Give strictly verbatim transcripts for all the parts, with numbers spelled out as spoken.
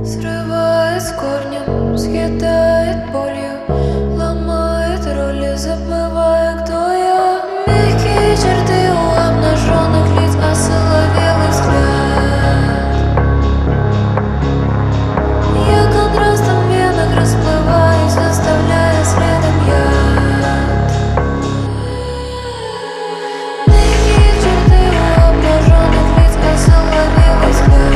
Срывает с корнем, съедает болью, ломает роли, забывая, кто я. Мягкие черты у обнаженных лиц, осоловелый взгляд. Я контрастом в венах расплываюсь, оставляя следом яд. Мягкие черты у обнаженных лиц, осоловелый взгляд.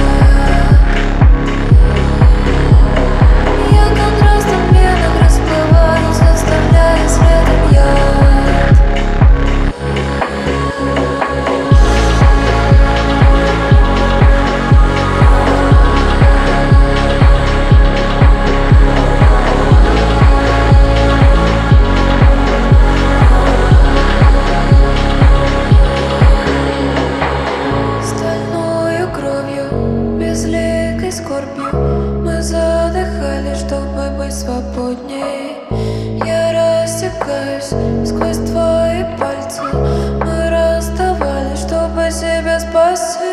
Безликой скорбью мы задыхались, чтобы быть свободнее. Я растекаюсь сквозь твои пальцы. Мы расставались, чтобы себя спасти.